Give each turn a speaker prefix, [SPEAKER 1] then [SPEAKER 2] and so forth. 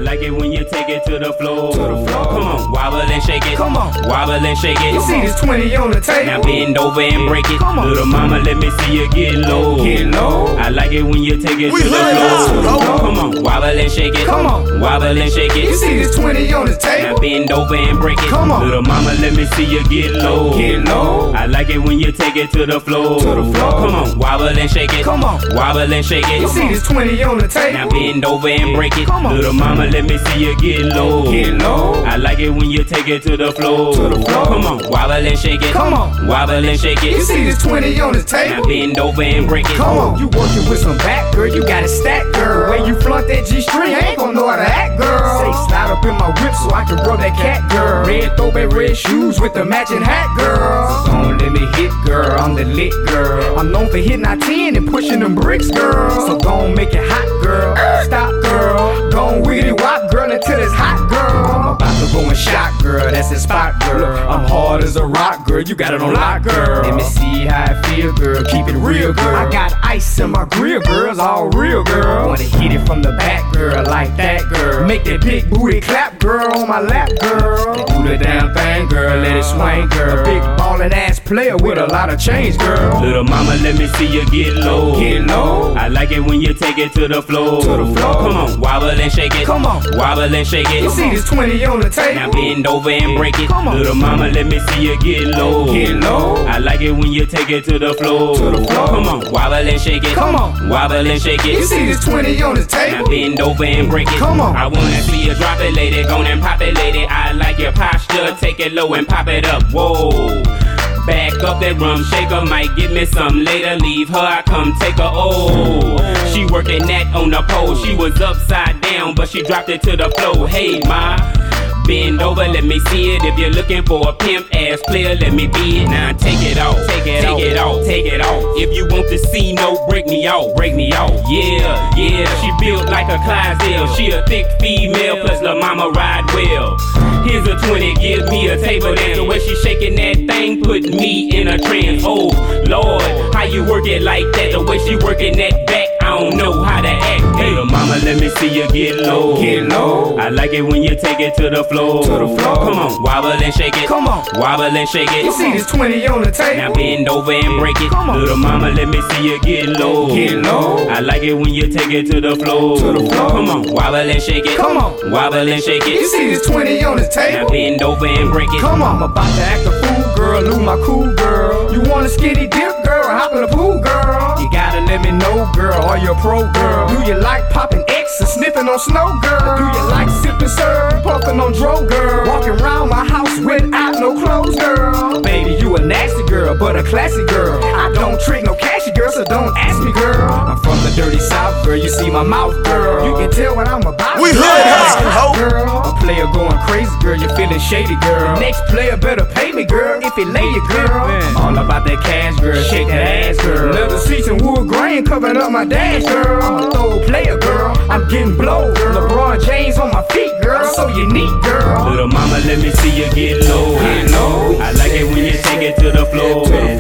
[SPEAKER 1] like it when you take it to the floor.
[SPEAKER 2] Come
[SPEAKER 1] on, wobble and shake it.
[SPEAKER 2] Come on,
[SPEAKER 1] wobble and shake it.
[SPEAKER 2] You see this 20 on the table.
[SPEAKER 1] Now bend over and break it.
[SPEAKER 2] Come on.
[SPEAKER 1] Little mama, let me see you get low.
[SPEAKER 2] Get low.
[SPEAKER 1] I like it when you take it to the floor. Come on, wobble and shake it.
[SPEAKER 2] Come on,
[SPEAKER 1] wobble and shake it.
[SPEAKER 2] You see this 20 on the table.
[SPEAKER 1] Now bend over and break it.
[SPEAKER 2] Come on.
[SPEAKER 1] Little mama, let me see you get low.
[SPEAKER 2] Get low.
[SPEAKER 1] I like it when you take it to the floor. Come on, wobble and shake it.
[SPEAKER 2] Come on,
[SPEAKER 1] wobble and shake it.
[SPEAKER 2] You see this 20 on the table.
[SPEAKER 1] Now bend over and break it.
[SPEAKER 2] Come on.
[SPEAKER 1] Little mama, let me see you get low.
[SPEAKER 2] Get low.
[SPEAKER 1] I like it when you take it to the floor. Come on, wobble and shake it.
[SPEAKER 2] Come on,
[SPEAKER 1] wobble and shake it.
[SPEAKER 2] You see this 20 on the
[SPEAKER 1] Now
[SPEAKER 2] table.
[SPEAKER 1] bend over and break it.
[SPEAKER 2] Come on, you working with some back, girl. You got it stacked, girl. When you flaunt that G-string, I ain't gon' know how to act, girl. Say slide up in my whip so I can rub that cat, girl. Red throwback, red shoes with the matching hat, girl. So don't let me hit, girl. I'm the lit girl. I'm known for hitting our 10 and pushing them bricks, girl. So gon' make it hot, girl. Stop, girl. Gon' wiggity wop, girl, until it's hot, girl. I'm about to go and shot, girl. That's the spot, girl. I'm hard as a rock, girl. You got it on lock, girl. Let me see how it feel, girl. Keep it real, girl. I got ice in my grill, girls, all real, girl. Wanna hit it from the back, girl, like that, girl. Make that big booty clap, girl, on my lap, girl. Do the damn thing, girl, let it swing, girl. A big ballin' ass player with a lot of change, girl.
[SPEAKER 1] Little mama, let me see you get low.
[SPEAKER 2] Get low.
[SPEAKER 1] I like it when you take it to the floor. Come on, wobble and shake it.
[SPEAKER 2] Come on,
[SPEAKER 1] wobble and shake it.
[SPEAKER 2] You see this 20 on the table.
[SPEAKER 1] Now bend over and break it.
[SPEAKER 2] Come on.
[SPEAKER 1] Little mama, let me see you get low.
[SPEAKER 2] Get low.
[SPEAKER 1] I like it when you take it to the floor. Come on, wobble and shake it.
[SPEAKER 2] Come on,
[SPEAKER 1] wobble and shake it.
[SPEAKER 2] You see this 20 on the
[SPEAKER 1] Now
[SPEAKER 2] table.
[SPEAKER 1] bend over and break it.
[SPEAKER 2] Come on.
[SPEAKER 1] I wanna see you drop it, lady. Go and pop it, lady. I like your posture. Take it low and pop it up. Whoa. Back up that rum shaker, might give me some later. Leave her, I come take her. Oh, she working that on the pole. She was upside down, but she dropped it to the floor. Hey, ma, bend over, let me see it. If you're looking for a pimp ass player, let me be it. Now take it off, take it off, take it off. If you want to see no, break me off, break me off. Yeah, yeah, she built like a Clydesdale. She a thick female, plus la mama ride well. Here's a 20, give me a table dance. The way she shaking that thing put me in a trance. Oh Lord, how you work it like that? The way she working that back, I don't know how to act. Hey, little mama, let me see you get low.
[SPEAKER 2] Get low.
[SPEAKER 1] I like it when you take it to the floor. Come on, wobble and shake it.
[SPEAKER 2] Come on,
[SPEAKER 1] wobble and shake it.
[SPEAKER 2] You see this 20 on the table.
[SPEAKER 1] Now bend over and break it.
[SPEAKER 2] Come on.
[SPEAKER 1] Little mama, let me see you get low.
[SPEAKER 2] Get low.
[SPEAKER 1] I like it when you take it to the floor. Come on, wobble and shake it.
[SPEAKER 2] Come on,
[SPEAKER 1] wobble and shake it.
[SPEAKER 2] You see this 20 on the
[SPEAKER 1] Now
[SPEAKER 2] table.
[SPEAKER 1] bend over and break it.
[SPEAKER 2] Come on, I'm about to act a fool, girl. Lose my cool, girl. You want a skinny dip, girl? Hop in the pool, girl. You gotta let me know, girl. Are you a pro, girl? Do you like popping X or sniffing on snow, girl? Do you like sipping syrup, puffing on dro, girl? Walking around my house without no clothes, girl. Baby, you a nasty girl, but a classy girl. I don't trick no cashy girl, so don't ask me, girl. I'm from the dirty south, girl. You see my mouth, girl. You can tell what I'm about.
[SPEAKER 3] We hood hustle, ho.
[SPEAKER 2] Girl, a player going crazy, girl. You feeling shady, girl. Next player better pay me, girl. If it lay you, girl. I'm all about that cash, girl. Shake that ass, girl. Leather seats and wood grain covering up my dash, girl. I'm a throw player, girl. I'm getting blow, girl. LeBron James on my feet, girl. So unique, girl.
[SPEAKER 1] Little mama, let me see you get low.
[SPEAKER 2] Get low.
[SPEAKER 1] I like it when you take it to the floor.